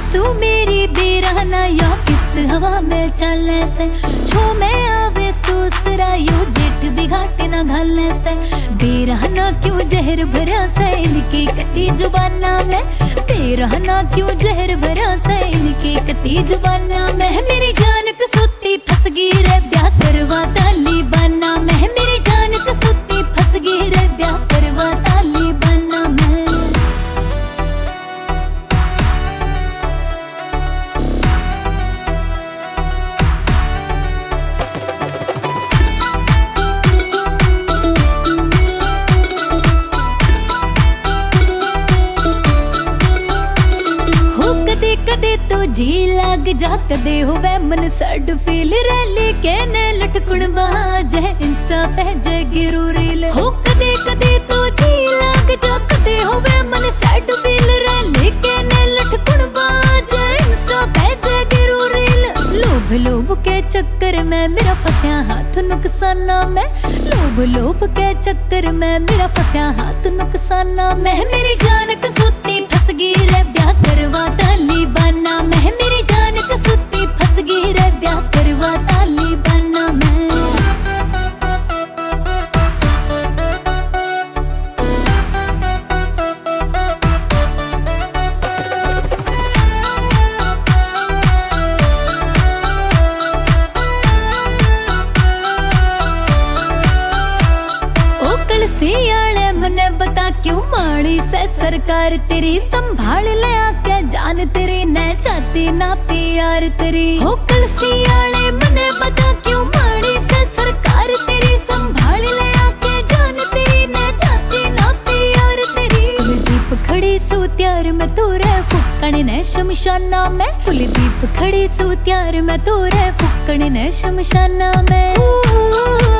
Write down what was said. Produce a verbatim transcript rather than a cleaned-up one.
आंसू मेरी बेरहना या किस हवा में चलने से छो में आवे दूसरा यू जेठ भी घाटे ना घालने से बेरहना क्यों जहर भरा से इनकी कटी जुबाना में बेरहना क्यों जहर भरा से इनकी कटी जुबाना में मेरी जान कसुती फंस गई रे ब्याह करवा ताली बना में मेरी जान कसुती फंस गई रे ब्याह करवा ताली बना में कदे तो जी लाग जा कदे होवे मन सड फील रैली के ने लटकुण बाज इंस्टा पे जगिरू रील हो कदे कदे तो जी लाग जा कदे होवे मन सड फील रैली के ने लटकुण बाज इंस्टा पे जगिरू रील लोभ लोभ के चक्कर में मेरा फंसा हाथ नुकसाना में लोभ लोभ के चक्कर में मेरा फंसा हाथ नुकसाना में मेरी जान कसुती फंस गई रे ब्याह करवा ताली बना में मेरी जान कसुती फंस गई रे ब्याह करवा ताली बना में ओ कलसियाले मने बता क्यों माड़ी से सरकार तेरी संभाल ले आके जान तेरी न चाहती ना प्यार तेरी हो कलसियाले मने बता क्यों माड़ी से सरकार तेरी संभाल ले आके जान तेरी न चाहती ना प्यार तेरी कुलदीप खड़ी सू त्यार में तू रे फुक्कण ने शमशाना में कुलदीप खड़ी सू त्यार में तू रे फुक्कण ने शमशाना में